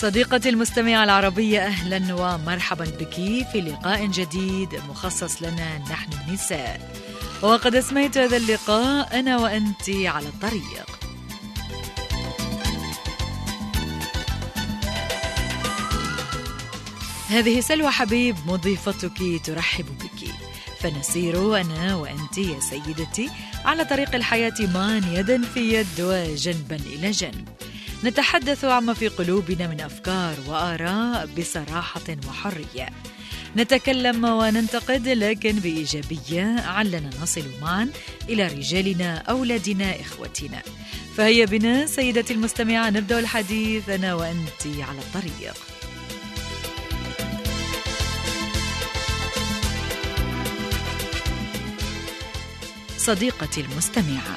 صديقتي المستمعة العربية، أهلا ومرحبا بك في لقاء جديد مخصص لنا نحن النساء. وقد أسميت هذا اللقاء أنا وأنت على الطريق. هذه سلوى حبيب مضيفتك ترحب بك، فنسير أنا وأنت يا سيدتي على طريق الحياة معا يدا في يد وجنبا إلى جنب، نتحدث عما في قلوبنا من أفكار وآراء بصراحة وحرية، نتكلم وننتقد لكن بإيجابية علنا نصل معا إلى رجالنا، أولادنا، إخوتنا. فهيا بنا سيدتي المستمعة نبدأ الحديث أنا وأنت على الطريق. صديقتي المستمعة،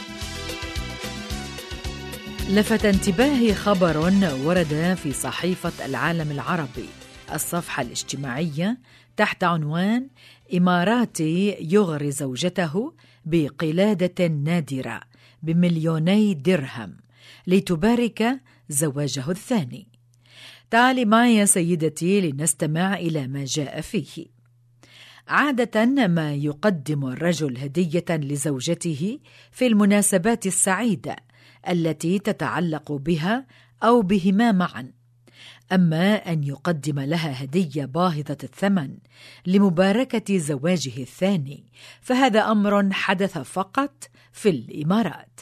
لفت انتباهي خبر ورد في صحيفة العالم العربي الصفحة الاجتماعية تحت عنوان: إماراتي يغري زوجته بقلادة نادرة ب2,000,000 درهم لتبارك زواجه الثاني. تعالي معي يا سيدتي لنستمع إلى ما جاء فيه. عادة ما يقدم الرجل هدية لزوجته في المناسبات السعيدة التي تتعلق بها أو بهما معا، أما أن يقدم لها هدية باهظة الثمن لمباركة زواجه الثاني فهذا أمر حدث فقط في الإمارات.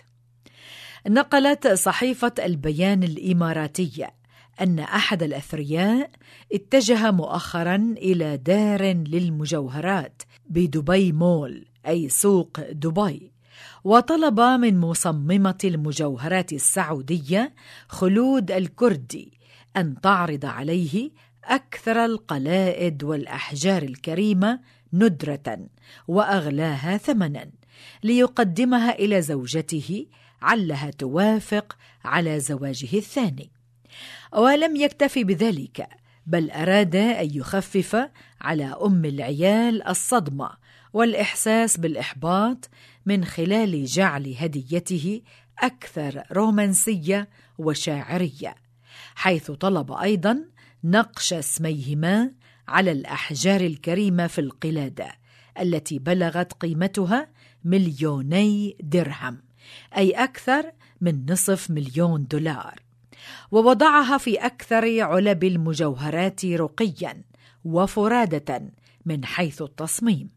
نقلت صحيفة البيان الإماراتية أن أحد الأثرياء اتجه مؤخرا إلى دار للمجوهرات بدبي مول أي سوق دبي، وطلب من مصممة المجوهرات السعودية خلود الكردي أن تعرض عليه أكثر القلائد والأحجار الكريمة ندرة وأغلاها ثمنا ليقدمها إلى زوجته علها توافق على زواجه الثاني. ولم يكتفي بذلك، بل أراد أن يخفف على أم العيال الصدمة والإحساس بالإحباط من خلال جعل هديته أكثر رومانسية وشاعرية، حيث طلب أيضا نقش اسميهما على الأحجار الكريمة في القلادة التي بلغت قيمتها 2,000,000 درهم أي أكثر من $500,000، ووضعها في أكثر علب المجوهرات رقيا وفرادة من حيث التصميم.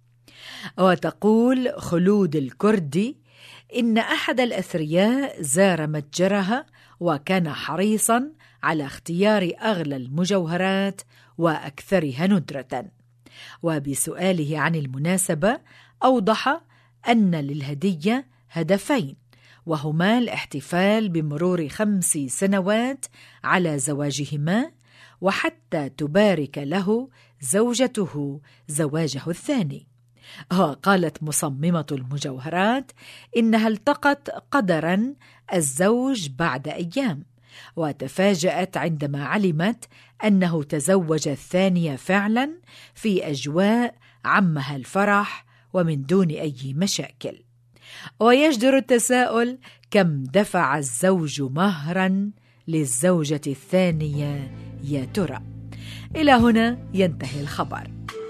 وتقول خلود الكردي إن أحد الأثرياء زار متجرها وكان حريصا على اختيار أغلى المجوهرات وأكثرها ندرة، وبسؤاله عن المناسبة أوضح أن للهدية هدفين، وهما الاحتفال بمرور 5 سنوات على زواجهما، وحتى تبارك له زوجته زواجه الثاني. وقالت مصممة المجوهرات إنها التقت قدرا الزوج بعد أيام، وتفاجأت عندما علمت أنه تزوج الثانية فعلا في أجواء عمها الفرح ومن دون أي مشاكل. ويجدر التساؤل: كم دفع الزوج مهرا للزوجة الثانية يا ترى؟ إلى هنا ينتهي الخبر.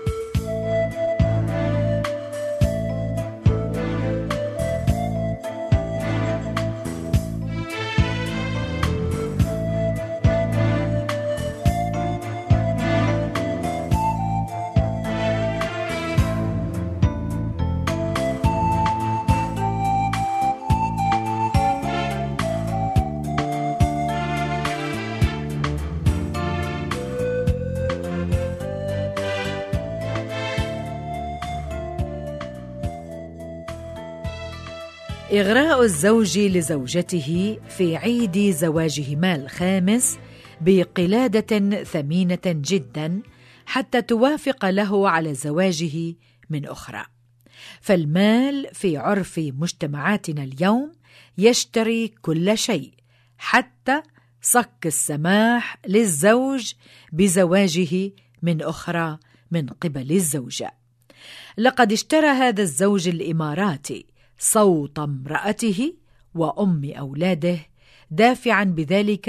إغراء الزوج لزوجته في عيد زواجهما الخامس بقلادة ثمينة جدا حتى توافق له على زواجه من أخرى. فالمال في عرف مجتمعاتنا اليوم يشتري كل شيء، حتى صك السماح للزوج بزواجه من أخرى من قبل الزوجة. لقد اشترى هذا الزوج الإماراتي صوت امرأته وأم أولاده، دافعا بذلك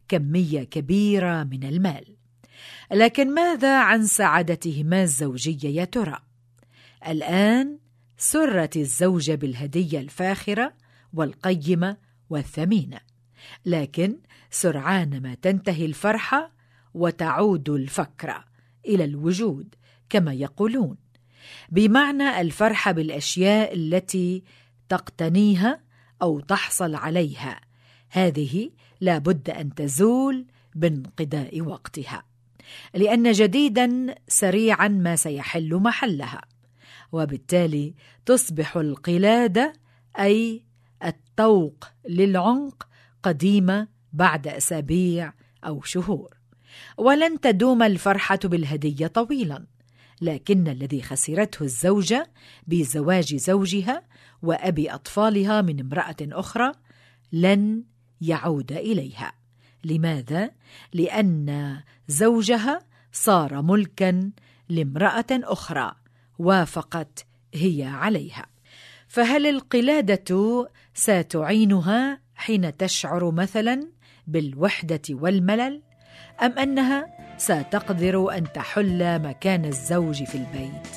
كمية كبيرة من المال. لكن ماذا عن سعادتهما الزوجية يا ترى؟ الآن سرت الزوجة بالهدية الفاخرة والقيمة والثمينة، لكن سرعان ما تنتهي الفرحة وتعود الفكرة إلى الوجود كما يقولون، بمعنى الفرحة بالأشياء التي تقتنيها أو تحصل عليها، هذه لا بد أن تزول بانقضاء وقتها، لأن جديدا سريعا ما سيحل محلها، وبالتالي تصبح القلادة أي الطوق للعنق قديمة بعد أسابيع أو شهور. ولن تدوم الفرحة بالهدية طويلا، لكن الذي خسرته الزوجة بزواج زوجها وأبي أطفالها من امرأة أخرى لن يعود إليها. لماذا؟ لأن زوجها صار ملكا لامرأة أخرى وافقت هي عليها. فهل القلادة ستعينها حين تشعر مثلا بالوحدة والملل، أم أنها ستقدر أن تحل مكان الزوج في البيت؟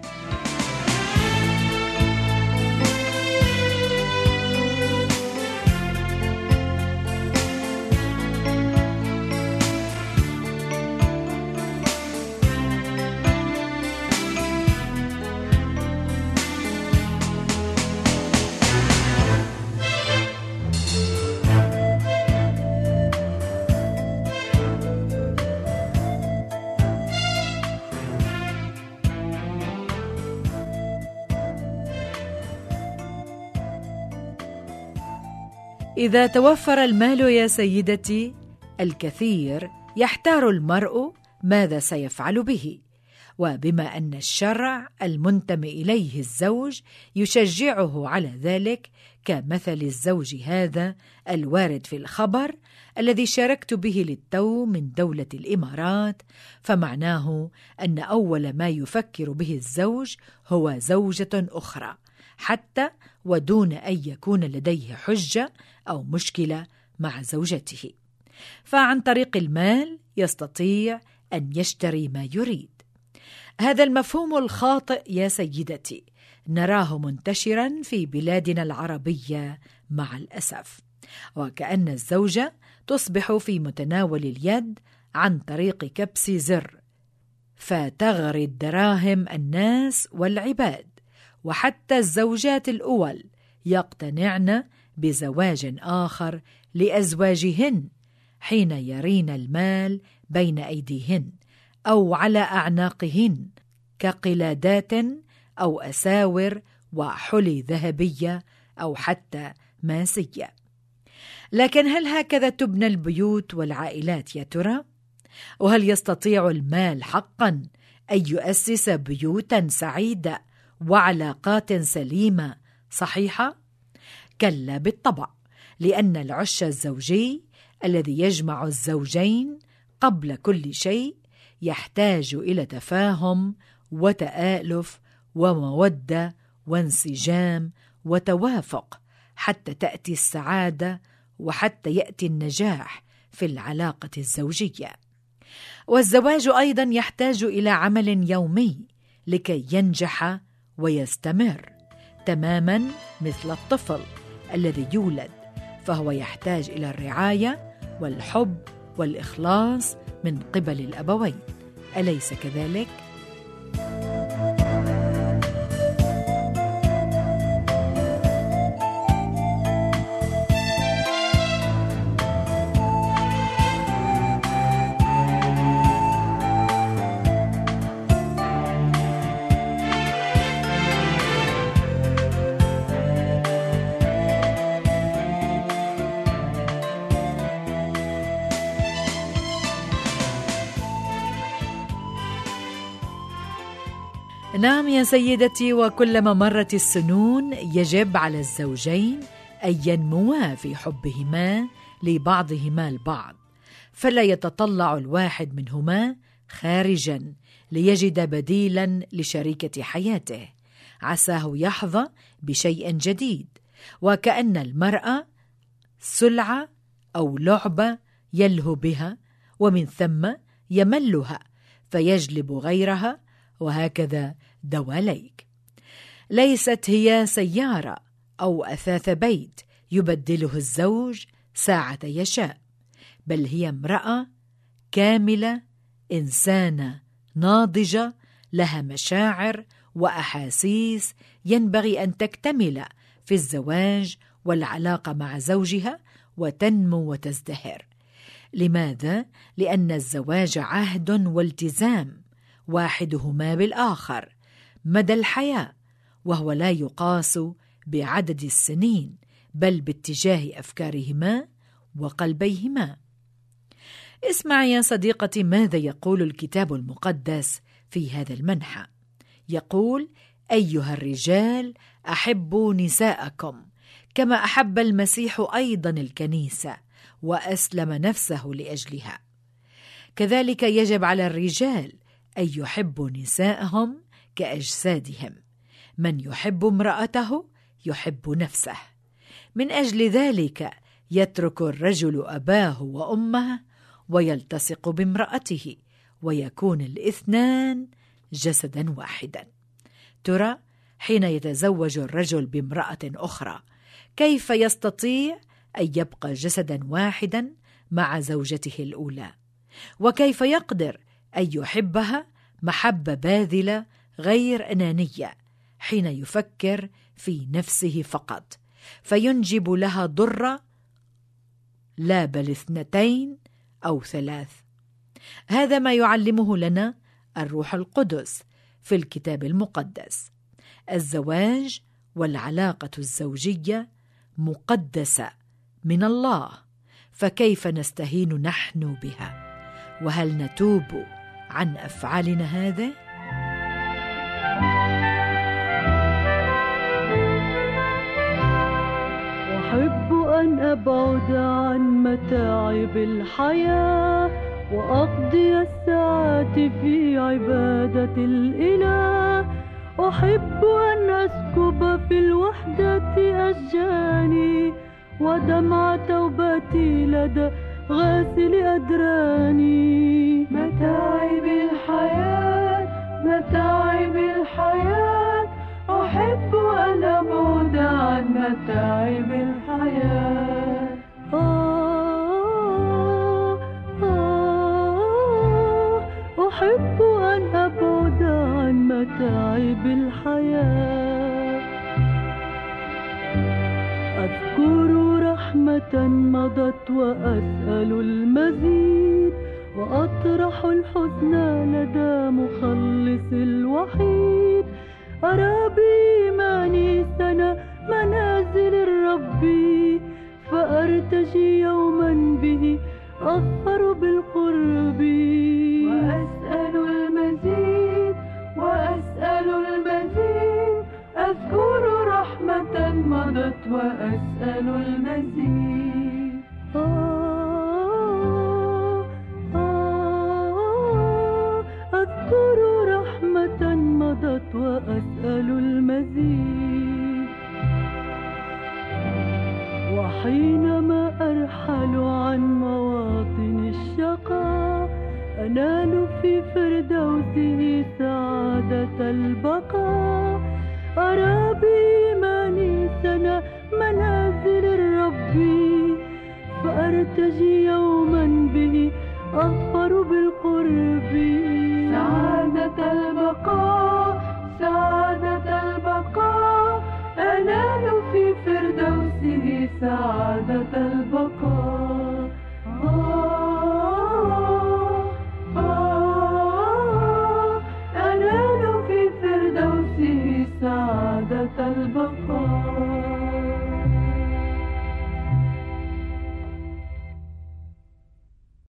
إذا توفر المال يا سيدتي الكثير يحتار المرء ماذا سيفعل به، وبما أن الشرع المنتمي إليه الزوج يشجعه على ذلك، كمثل الزوج هذا الوارد في الخبر الذي شاركت به للتو من دولة الإمارات، فمعناه أن أول ما يفكر به الزوج هو زوجة أخرى، حتى ودون أن يكون لديه حجة أو مشكلة مع زوجته. فعن طريق المال يستطيع أن يشتري ما يريد. هذا المفهوم الخاطئ يا سيدتي نراه منتشرا في بلادنا العربية مع الأسف، وكأن الزوجة تصبح في متناول اليد عن طريق كبس زر، فتغري الدراهم الناس والعباد، وحتى الزوجات الأول يقتنعن بزواج آخر لأزواجهن حين يرين المال بين أيديهن أو على أعناقهن كقلادات أو أساور وحلي ذهبية أو حتى ماسية. لكن هل هكذا تبنى البيوت والعائلات يا ترى؟ وهل يستطيع المال حقا أن يؤسس بيوتا سعيدة وعلاقات سليمة صحيحة؟ كلا بالطبع، لأن العش الزوجي الذي يجمع الزوجين قبل كل شيء يحتاج إلى تفاهم وتآلف ومودة وانسجام وتوافق حتى تأتي السعادة وحتى يأتي النجاح في العلاقة الزوجية. والزواج أيضا يحتاج إلى عمل يومي لكي ينجح ويستمر، تماما مثل الطفل الذي يولد، فهو يحتاج إلى الرعاية والحب والإخلاص من قبل الأبوين، أليس كذلك؟ نعم يا سيدتي، وكلما مرت السنون يجب على الزوجين أن ينموا في حبهما لبعضهما البعض، فلا يتطلع الواحد منهما خارجا ليجد بديلا لشريكة حياته عساه يحظى بشيء جديد، وكأن المرأة سلعة أو لعبة يلهو بها، ومن ثم يملها فيجلب غيرها، وهكذا دواليك. ليست هي سيارة أو أثاث بيت يبدله الزوج ساعة يشاء، بل هي امرأة كاملة، إنسانة ناضجة لها مشاعر وأحاسيس ينبغي أن تكتمل في الزواج والعلاقة مع زوجها وتنمو وتزدهر. لماذا؟ لأن الزواج عهد والتزام واحدهما بالآخر مدى الحياة، وهو لا يقاس بعدد السنين بل باتجاه أفكارهما وقلبيهما. اسمع يا صديقتي ماذا يقول الكتاب المقدس في هذا المنحى. يقول: أيها الرجال أحبوا نساءكم كما أحب المسيح أيضا الكنيسة وأسلم نفسه لأجلها. كذلك يجب على الرجال أن يحبوا نساءهم كأجسادهم. من يحب امرأته يحب نفسه. من أجل ذلك يترك الرجل أباه وأمه ويلتصق بامرأته، ويكون الاثنان جسدا واحدا. ترى حين يتزوج الرجل بامرأة أخرى كيف يستطيع أن يبقى جسدا واحدا مع زوجته الأولى؟ وكيف يقدر أن يحبها محبة باذلة غير أنانية حين يفكر في نفسه فقط، فينجب لها ضرة لا بل 2 أو 3؟ هذا ما يعلمه لنا الروح القدس في الكتاب المقدس. الزواج والعلاقة الزوجية مقدسة من الله، فكيف نستهين نحن بها؟ وهل نتوب عن أفعالنا هذه؟ أحب أن أبعد عن متاعب الحياة وأقضي الساعات في عبادة الإله. أحب أن أسكب في الوحدة أشجاني ودمع توبتي لدى غاسل أدراني. متاعب الحياة، متاعب الحياة، أحب أن أبعد عن متاعب الحياة. أحب أن أبعد عن متاعب الحياة. أذكر رحمة مضت وأسأل المزيد، وأطرح الحزن لدى مخلص الوحيد. أرى بإيماني سنة منازل الرب، فأرتجي يوما به أظفر بالقرب. وأسأل المزيد، وأسأل المزيد، أذكر رحمة مضت وأسأل المزيد. أذكر رحمة مضت وأسأل المزيد. وحينما أرحل عن مواطن الشقاء أنال في فردوسه سعادة البقاء. أرى بإيماني سنة منازل الرب، فأرتجي يوما به أظفر بالقرب. سعادة البقاء، سعادة البقاء، أنال في فردوسه سعادة البقاء. أنال في فردوسه سعادة البقاء.